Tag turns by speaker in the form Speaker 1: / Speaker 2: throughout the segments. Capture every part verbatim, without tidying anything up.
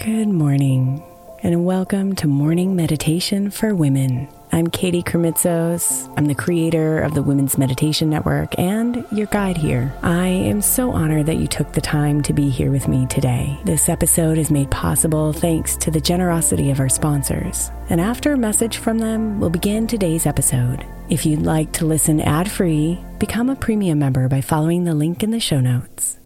Speaker 1: Good morning, and welcome to Morning Meditation for Women. I'm Katie Kermitzos. I'm the creator of the Women's Meditation Network and your guide here. I am so honored that you took the time to be here with me today. This episode is made possible thanks to the generosity of our sponsors. And after a message from them, we'll begin today's episode. If you'd like to listen ad-free, become a premium member by following the link in the show notes.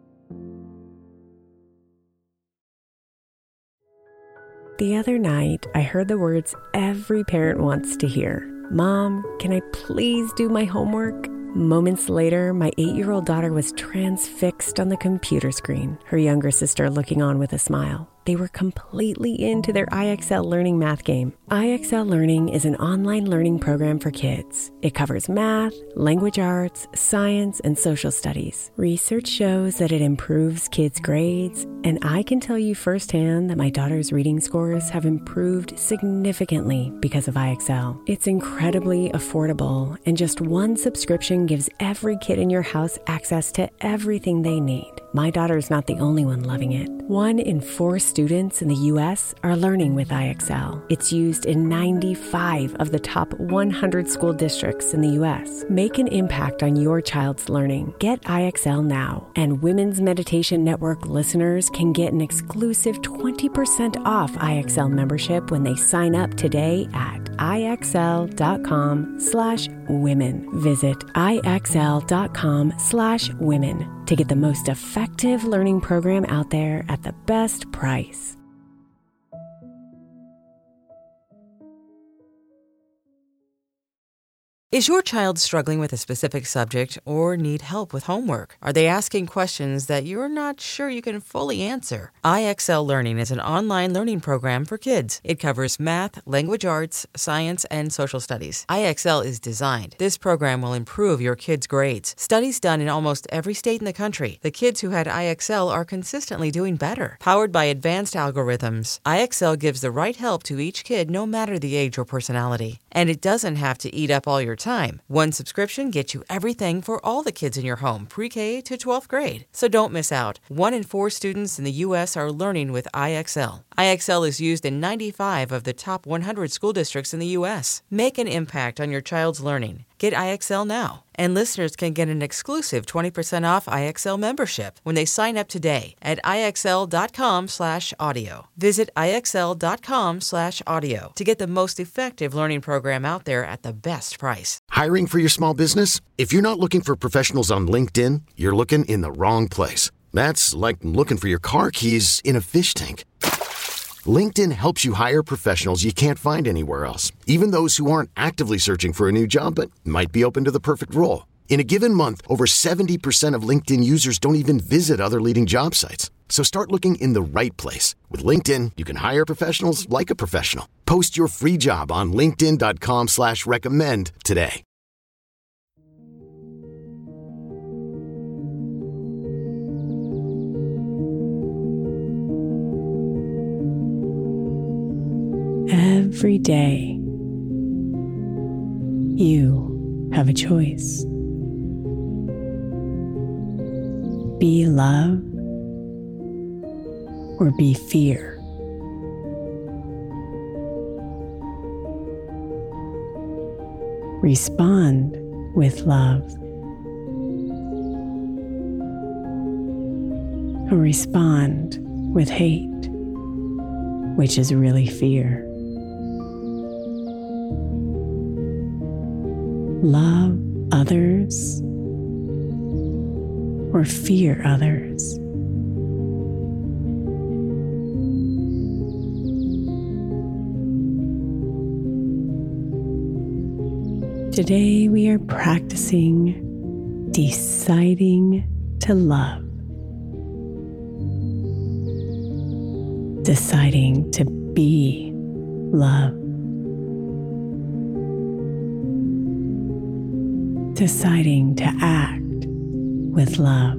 Speaker 1: The other night, I heard the words every parent wants to hear. Mom, can I please do my homework? Moments later, my eight-year-old daughter was transfixed on the computer screen, her younger sister looking on with a smile. They were completely into their I X L Learning math game. I X L Learning is an online learning program for kids. It covers math, language arts, science, and social studies. Research shows that it improves kids' grades, and I can tell you firsthand that my daughter's reading scores have improved significantly because of I X L. It's incredibly affordable, and just one subscription gives every kid in your house access to everything they need. My daughter's not the only one loving it. One in four students in the U S are learning with I X L. It's used in ninety-five of the top one hundred school districts in the U S. Make an impact on your child's learning. Get I X L now. And Women's Meditation Network listeners can get an exclusive twenty percent off I X L membership when they sign up today at IXL.com slash women. Visit IXL.com slash women to get the most effective learning program out there at the best price.
Speaker 2: Is your child struggling with a specific subject or need help with homework? Are they asking questions that you're not sure you can fully answer? I X L Learning is an online learning program for kids. It covers math, language arts, science, and social studies. I X L is designed. This program will improve your kids' grades. Studies done in almost every state in the country. The kids who had I X L are consistently doing better. Powered by advanced algorithms, I X L gives the right help to each kid no matter the age or personality. And it doesn't have to eat up all your time. One subscription gets you everything for all the kids in your home, pre-K to twelfth grade. So don't miss out. One in four students in the U S are learning with I X L. I X L is used in ninety-five of the top one hundred school districts in the U S. Make an impact on your child's learning. Get I X L now. And listeners can get an exclusive twenty percent off I X L membership when they sign up today at IXL.com slash audio. Visit IXL.com slash audio to get the most effective learning program out there at the best price.
Speaker 3: Hiring for your small business? If you're not looking for professionals on LinkedIn, you're looking in the wrong place. That's like looking for your car keys in a fish tank. LinkedIn helps you hire professionals you can't find anywhere else, even those who aren't actively searching for a new job but might be open to the perfect role. In a given month, over seventy percent of LinkedIn users don't even visit other leading job sites. So start looking in the right place. With LinkedIn, you can hire professionals like a professional. Post your free job on linkedin.com slash recommend today.
Speaker 1: Every day, you have a choice. Be love or be fear. Respond with love or respond with hate, which is really fear. Love others or fear others. Today we are practicing deciding to love, deciding to be love, deciding to act with love.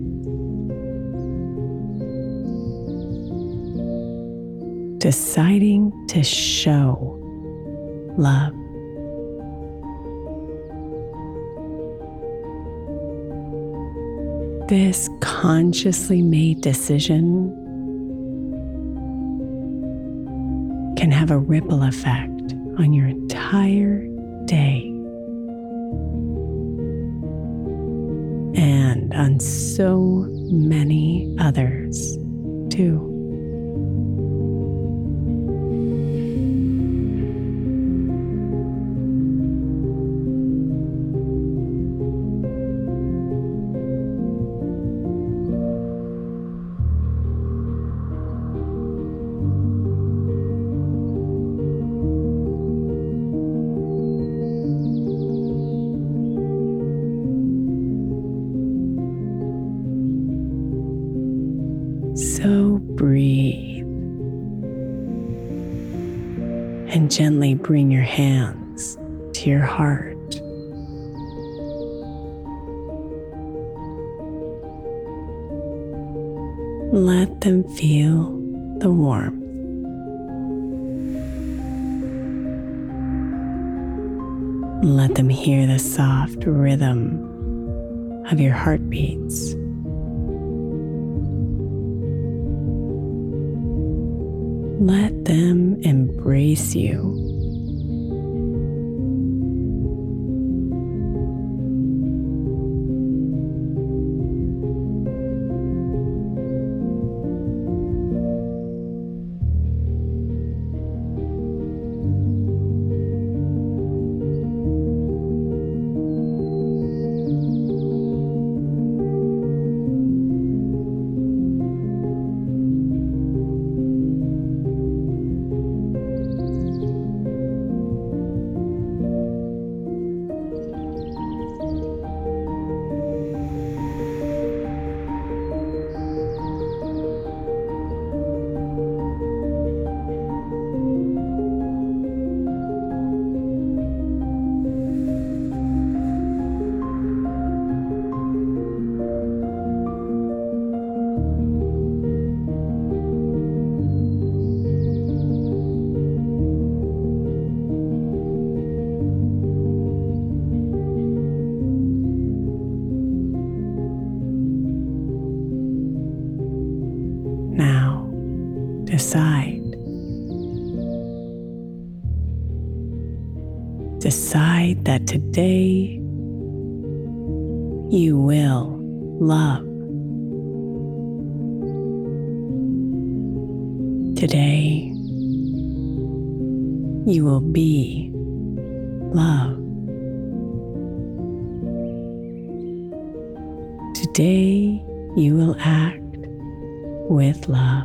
Speaker 1: Deciding to show love. This consciously made decision can have a ripple effect on your entire day and on so many others too. So breathe and gently bring your hands to your heart. Let them feel the warmth. Let them hear the soft rhythm of your heartbeats. Let them embrace you. Now, decide. Decide that today you will love. Today you will be love. Today you will act with love.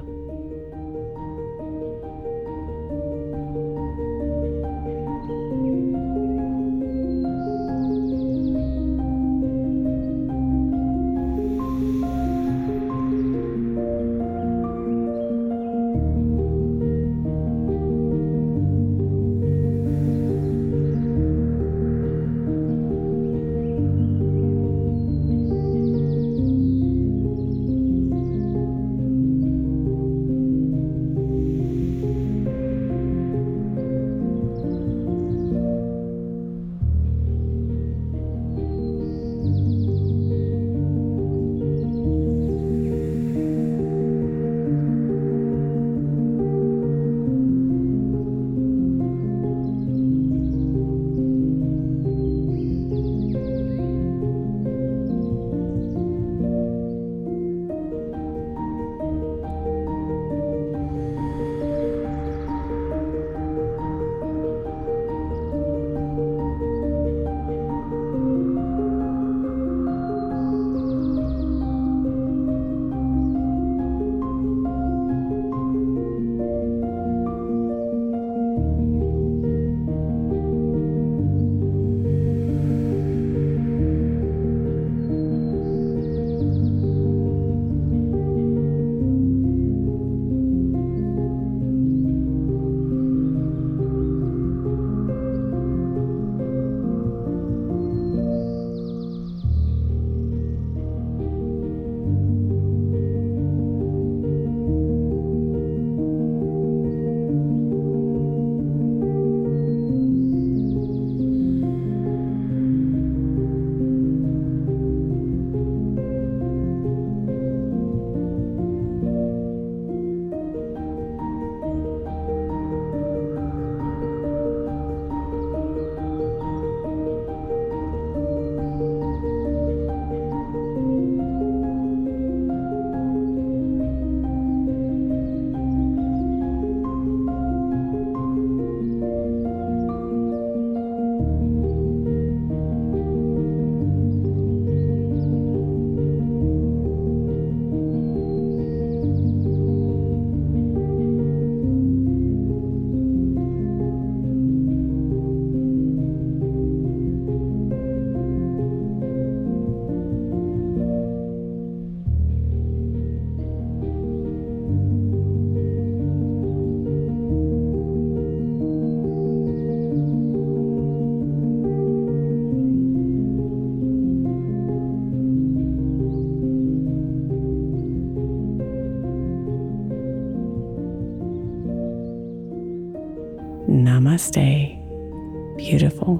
Speaker 1: Namaste, beautiful.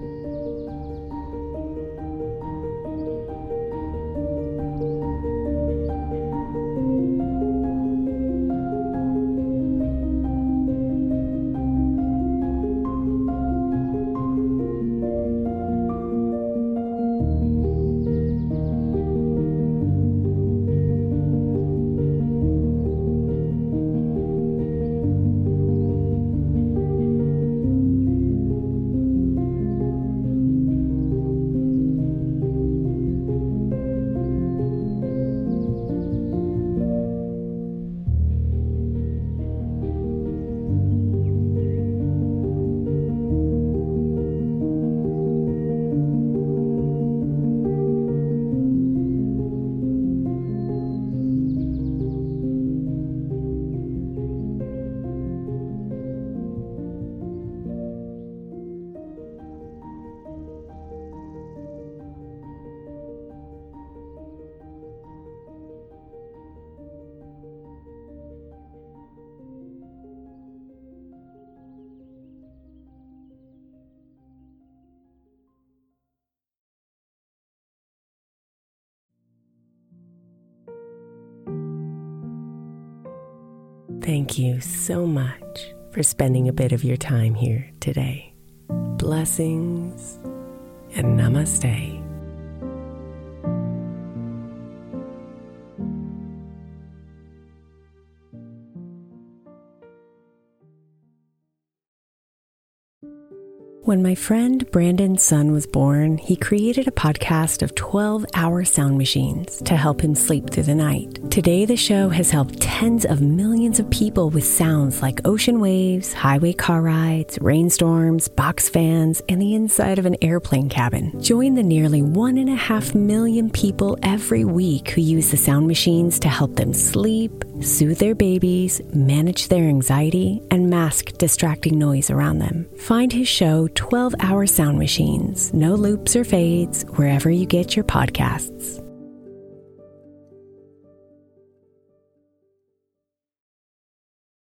Speaker 1: Thank you so much for spending a bit of your time here today. Blessings and namaste. When my friend Brandon's son was born, he created a podcast of twelve-hour sound machines to help him sleep through the night. Today, the show has helped tens of millions of people with sounds like ocean waves, highway car rides, rainstorms, box fans, and the inside of an airplane cabin. Join the nearly one and a half million people every week who use the sound machines to help them sleep, soothe their babies, manage their anxiety, and mask distracting noise around them. Find his show, twelve-hour Sound Machines, no loops or fades, wherever you get your podcasts.